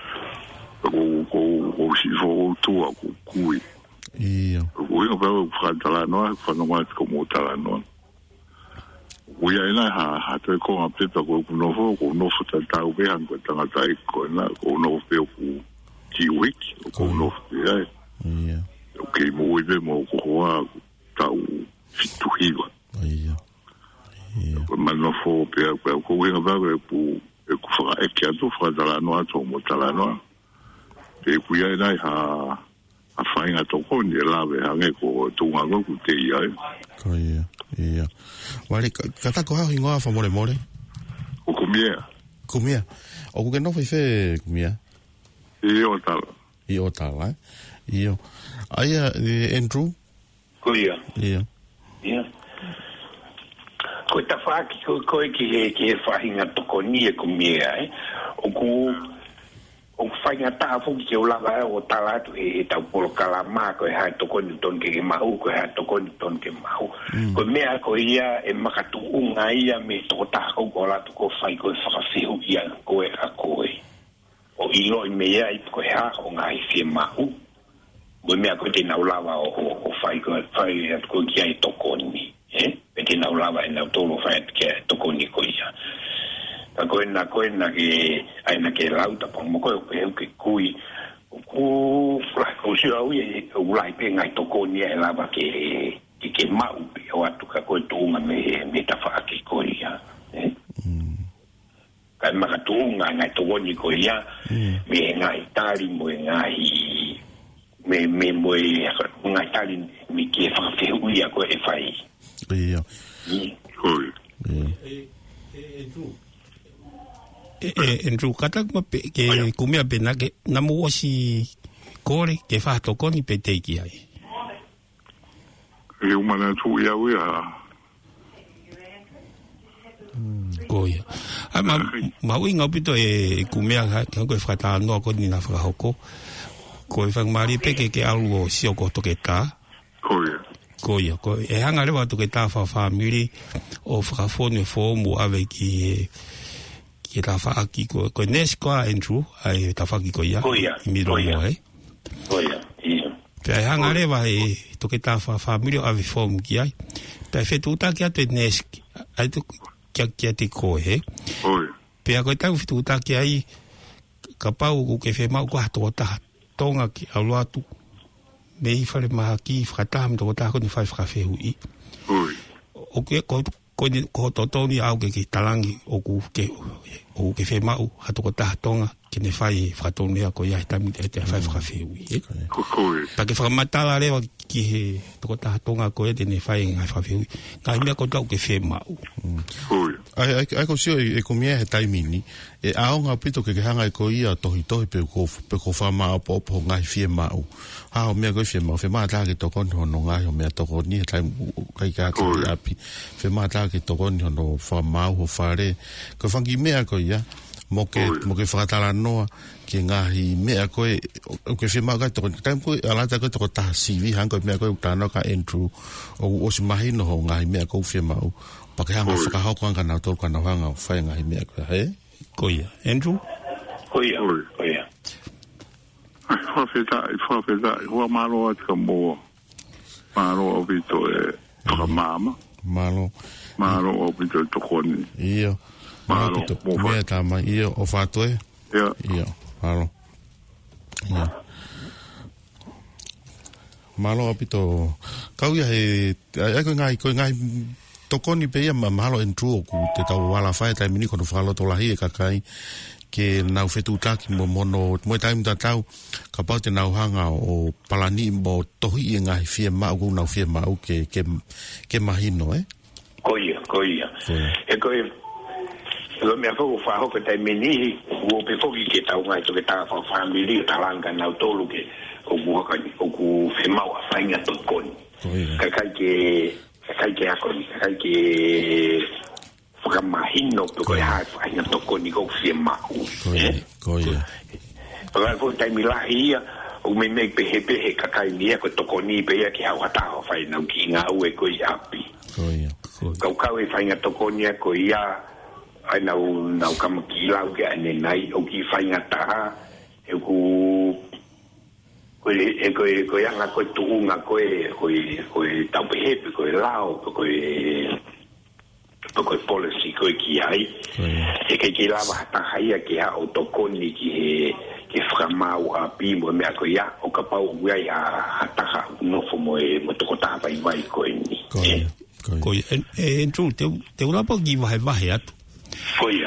ko si fo tu ko kui ia ko ia ba fratala no fa no ma ko mo tala no Ui aina ha te ko a peta ko no fo ta tau be han ko tanga tai ko na ko no fe ku ki week ko no fe ia okay mo be mo ko ha tau fitu hiwa ia ko man no fo pe ko we ba ku ku fa e ki atu fa dala no ato mo tala no e ku aina ha fa inga to ko ni la be ha ko tu nga ko te ia ko ia ia wale kata ko ha ingoa fa more o kumia o ku no fe kumia i o tala io aia Andrew ko ia ko ta fa ki fa hinga to ko ni kumia o fainga ta fu ki o lava o tala tu e ta polo kala ma ko ha to ko ni ton ke ma u ko ha to ko ni ton ke ma u ko me a ko ia e makatu unga ia me to ta ko la to ko fai ko fa fi u ia ko e a ko e o ilo me ia i ko ha o nga i fi ma u ko me a ko te na lava o fai ko ki ai to ko ni e te na lava e na to lo fai ke to ko ni ko ia koina ke aina ke lauta pa mo ko ke kui ku si au e ulai pe ngai to ko ni e lava ke mau o atu ka ko tu me ta fa ke ko ia ka ma ka tu ngai to ni ko ia me ngai tari mo ngai me mo ngai tari mi ke fa fe ia ko e fai ia Andrew kata ke kumia pena ke namu si kore ke fa to koni pe te ki ai e umana tu ia koia ma winga pito e kumia ka ko fa no ko ni na fa hoko ko fa mari pe ke alu si o ko to ke ta koia ko e hanga le wa to ke ta fa family o fa fone fo mu avec ki ta fa aki ko nesko Andrew ai ta fa ki ko ia mi do mo koia pe hanga le va e to ke ta fa family ave form ki ai pe fe tu ta ki ate nesk ai to ki ate ko pe ko ta fu tu ta ki ai ka pa u ke fe ma ko to ta tonga ki au atu me i fa le ma ki fa ta am to ta ko ni fa fe hu i o ke ko to ni au ke talangi o ku ke fe mau ha to ta tonga ke ne fai fa to ne ko ya ta mi te fa fe wi pa ke fa mata la le ki to ta tonga ko e ne fai nga fa fe wi ka mi ko to ke fe mau ai ko sio e komia he taimini e aonga pito ke hanga ko ia tohi pe ko fa ma po nga fe mau ha o me ko fe mau fe ma ta ke to kon no nga o me to ko ni tai kai ka ki api fe ma ta ke to kon no fa mau ho fare ko fangi me ko ia mo ke fratala no ke nga hi me ko e ke fe ma ka to tai ko ala ta ko to ta CV han ko me ko ta no ka Andrew o si mahino nga hi me ko fe mau pa ke hanga fa ha ko nga na to ko na hanga fa nga hi me ko he ko ia Andrew koia fa feta o malo at mo malo o bito e to mama malo o bito to kon io malo mo fa ta ma io o fatto io malo malo o bito kau ia e ko ngai to koni pe ia malo entru ku te tau wala fa ta mini ko fa lo to la hi ka kai ke nau fetu taki mo mono mo time da tau ka pa te nau hanga o palani mo tohi nga fie ma o nau fie ma o ke mahino koia e koe lo me afo fa ho ke te meni o pe fo ki ke tau nga to ke ta fa family ta langa nau tolu ke o ku fe ma wa fa nga to kon ka ke Kamahino porque hay no tocó ni con fiema. Coia. Agora vou ter milahia o me pehe kakaimia ko tocó ni pe que agua ta fai não que nga o e coi api. Coia. Kau e fai nga tocó ni ko ia ai nau kam ki lau ke ane nai o ki fai nga ta ko anga ko tuunga ko tapehe ko lao ko policy ko ki ai ke lava ta haia ki a otokoni ki framau a pimo me ko ya o ka pau ya hata no fomo mo to ta vai ko ni ko tru te ula po gi vai atu ko ya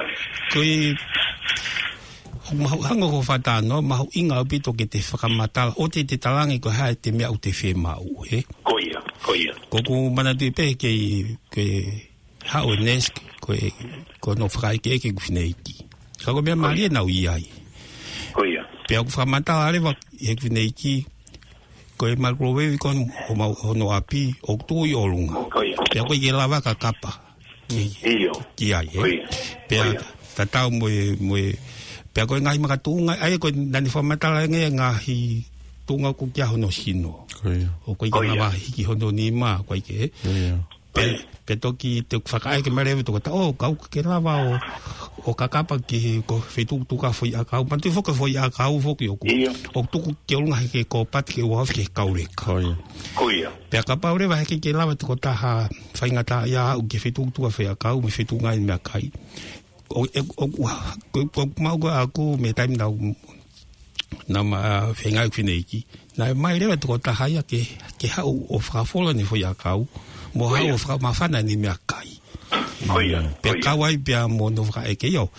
hango ko fata no ma inga bito ke te whakamatala o te talangi ko hae te mea o te whemau koia ko mana tu pe ke hao nesk ko no whakai ke kuwhinei ki kako mea maria nau iai koia pea ko whakamatala arewa kuwhinei ki ko microwave ko no api o tui o lunga pea ko i lawa ka kapa ki ai pea tatau moe pea koe ngahi maka tunga, ai koe nani whamatala ngahi tunga ko kia hono sino. O koe kia ngawa hiki hono ni maa, koe ke. Pe toki te whakae ke marewe toko ta, kau ke lawa o kakapa ki ko whetukutuka whoi a kau. Mantu whoka whoi a kau whoki o tuku ke olunga heke ko pati ke uafi ke kaureka. Pea kapa urewa heke ke lawa toko taha whaingata ia au ke whetukutuka whoi a kau, me whetunga i mea kai. O mau ko aku me time na ma whengai whinei ki na mai rewa tuko tahaya ke hau o whakafola ni whoi a kau mo hau o whakamawhana ni mea kai pia kawai pia mo no whaka eke iau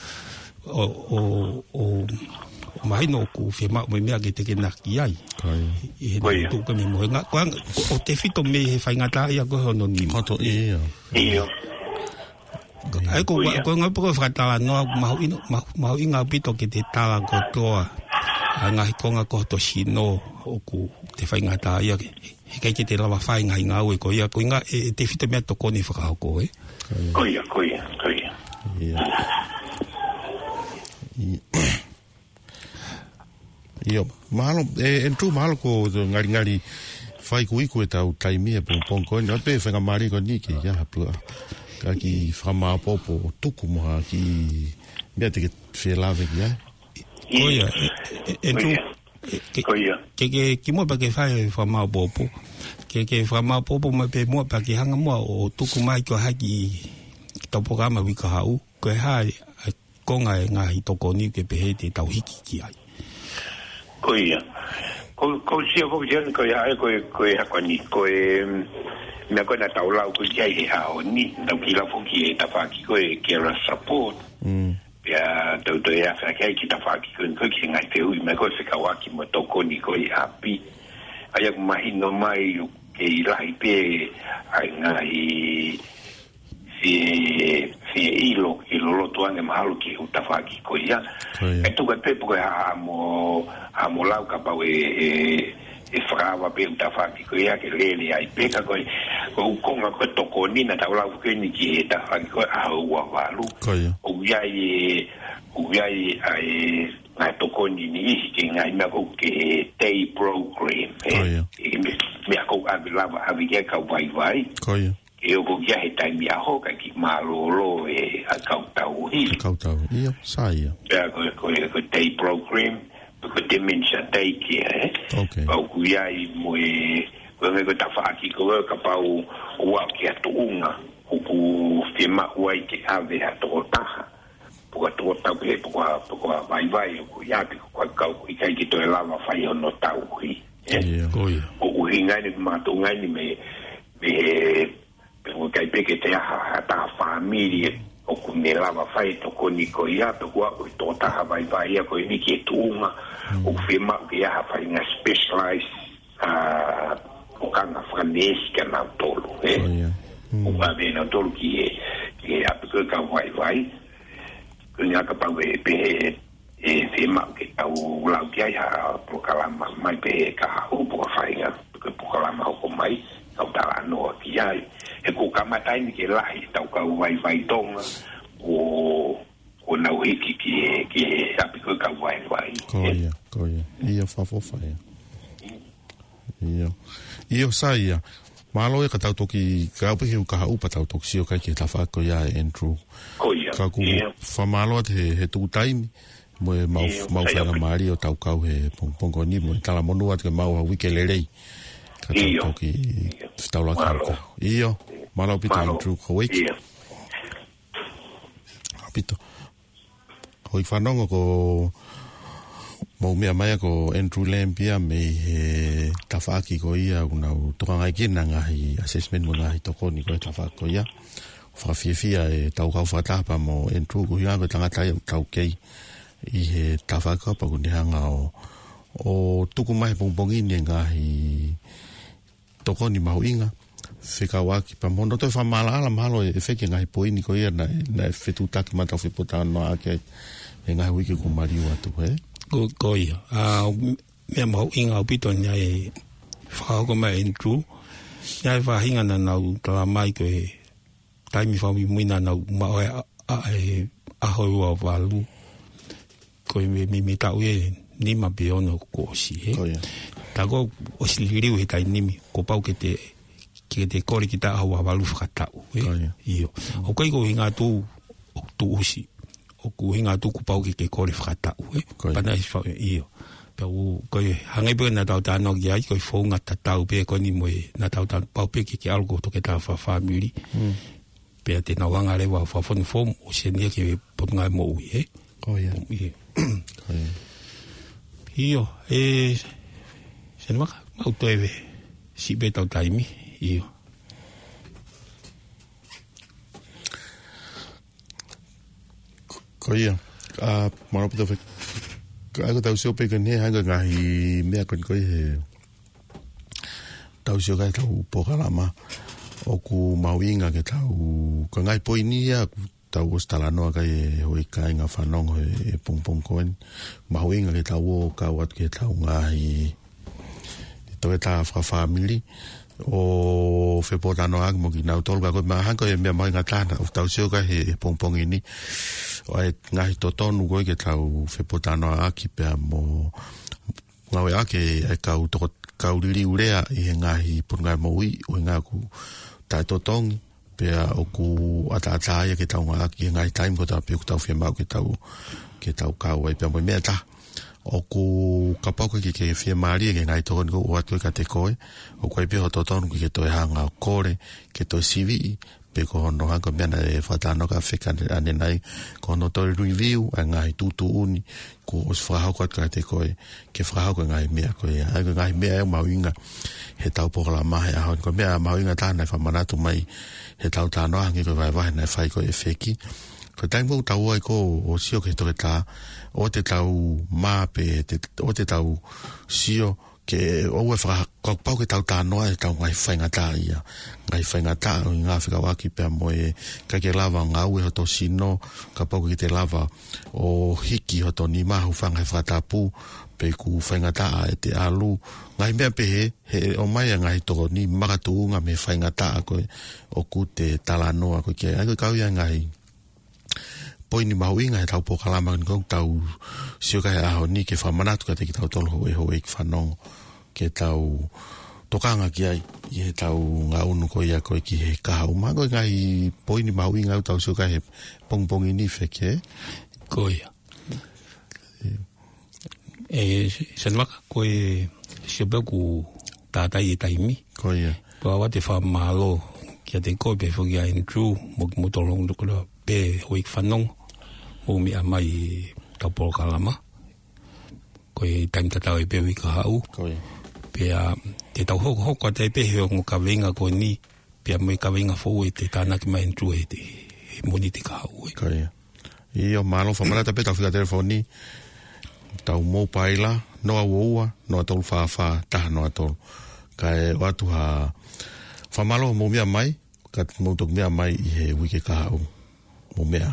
o mai no ku whema mo mea ke teke naki ai i he tuka me mo o te whito me he whaingata ia ko hono ni mato iyo ai ko nga po whakatala no mahu inga pito ke te tala ko toa ngahi konga ko to sino o ku te whaingata ia he kai ke te lawa whainga inga ue ko ia ko inga te whito mea toko ni whakahoko koia iyo mahalo entru mahalo ko ngari whai kuiku e tau taimia pongko ni ape whenga mari ko ni ki ia hapua ka ki whama popo tuku moha ki mea te ke whelawe ki ai koia entru ke mua pa ke whae whama popo ke whama popo mai pe mua pa ke hanga mua o tuku mai ko haki taupokama wika hau ko hae konga e ngahi toko ni ke pehe te tau hiki ki ai koia ko sia ko jen ko ya ko hakoni ko me ko na taulau ko jai he hao ni na kila foki e tafaki ko e kera support ya to ya fa kai ki tafaki ko ki ngai te ui me ko se kawaki mo toko ni ko i api aya ko mahino mai ke i lai pe ai ngai si ilo lo tuange mahalo ki utafaki ko ya e to pe po ya mo lau ka pa e frava pe utafaki ko ya ke lele ai pe ka ko konga ko toko ni na tau lau ke ni ki tafaki ko a wa valu o ya ai na toko ni ke ngai na ko ke day program me ko abilava avike ka vai e o ko ya he time ya ho ka ki malolo e a kautau iyo saia ya ko day program ko dementia day care o ku ya i mo e ko me ko tafaki ko ka pau wa ki atunga ku firma wai ke ave atota po to vai ku ya ko ka kai ki to lava fai no tau o hingani matungani me o kai peke te ta familia o kune lava fai to koni ko ia to kwa o to ta vai ko ni ke tunga o firma ke ia fai na specialized o kanga franes ke na tolo o va bene na tolo ki a pe ka vai ko ni ka pa pe firma ke au la ke ia pro kala mai pe ka o po fai nga ko kala ma ko mai au ta no ki ai e ko kamatai ni ke lai tau ka vai tonga o na wiki ki api ko ka vai koia ia fa ia saia malo e ka tau toki ka upe ka upa tau toki sio ka ki ta fa ko ia Andrew koia ka ku fa malo he tu taimi mo mau fala mari o tau kau he pongo ni mo tala monua te mau ha wike lelei ka tau ki staula ka io malo pito intru ko wiki pito hoi whanonga ko mau mea mai ko Andrew Lampia me he tawhaki ko ia unau tokangai kina ngahi assessment mo ngahi toko ni ko e tawhaki ko ia whawhiawhia e tau kau whatapa mo Andrew ko ia ko tangata i tau kei i he tawhaka pa kuni hanga o tuku mai pongpongini ngahi toko ni mahu inga whikawaki pa mono toi whamala ala mahalo e wheke ngahi poini ko ia na whetutaki matau whipota no ake e ngahi wiki ko mariu atu he ko ia mea mahu inga o pito nia e whakako mai Andrew nia e whahinga na nau tala mai ko e taimi whami muina nau mao e ahoi ua walu ko me tau e nima pe ono ko si he tako o siliriu he tai nimi ko pau ke te kore ki ta ahua walu whakatau io o kai ko hinga tu usi o ku hinga tu ku pau ke kore whakatau pana io pau ko hangai pe na tau tano ki ai ko fonga tatau pe ko ni mo na tau tano pau pe ki algo to ke ta family pe te na wanga le wa fon fom o se ni ke ponga mo he io se no mau teve si beta taimi io koia mano pito ako tau sio pe kene hanga ngahi mea kon koi he tau sio kai tau pokalama o ku mauinga ke tau ko ngai poinia tau ostala no kai hoi kai nga fanong he pong koen mauinga ke tau o ka wat ke tau ngai to eta family o fe potano ag mo ki na tol ga ko ma han ko me mai ngata o tau sio ka he pong ini o ai ngai to tonu go ke tau fe potano aki pe mo ngawe ake ai ka to ka uri urea i ngai por ngai mo ui o ngai ku ta to tong pe o ku ata ya ke tau aki ngai time ko ta pe ku tau fe ma ke tau ka wai pe mo me ta o ku kapau ke fie mari ke ngai to ko o atu ka te koe o ko pe ho to ton ke to hanga kore ke to CV pe ko no hanga me na e fata no ka feka ane nai ko no to review ngai tutu uni ko os fra ko ka te koe ke fra ko ngai me ko ya ngai me ma winga he tau por la mai a ko me ma winga ta na fa manatu mai he tau ta no hangi ko vai vai na fai ko e feki ko tai mo tau ai ko o sio ke to ta o te tau mape o te tau sio ke o fra ko pau ke tau ta no e tau ngai fainga ta ia ngai fainga ta nga fika waki pe mo e ka ke lava nga u ho to sino ka pau ke te lava o hiki ho to ni ma hu fanga fata pu pe ku fainga ta e te alu ngai me pe he o mai ngai to ni magatu nga me fainga ta ko o ku te talano ko ke ai ka ia ngai poini mauinga e tau pokalama ngong tau sio kai aho ni ke whamanatu ka te ki tau tolo hoe hoe ki whanong ke tau tokanga ki ai i he tau ngā unu ko ia koe ki he kahau mango ngai poini mauinga tau sio kai he pongpongi ni wheke koia sanwaka koe sio beku tātai e taimi koia pa wate whamalo ki a te koe pe whuki a Andrew mo ki motolong tukura pe hoe ki whanong o mi a mai tau polo kalama ko e taim tatau e pe wika hau pe a te tau hoko te pe heo ngo ka venga ko ni pe a mai ka venga fo e te tānaki mai entru e te moni te ka hau i o malo whamarata pe tau whika telefoni tau mō paila noa woua noa tolu whawha taha noa tolu ka e watu ha whamalo mō mea mai ka mō tok mea mai i he wike ka hau mō mea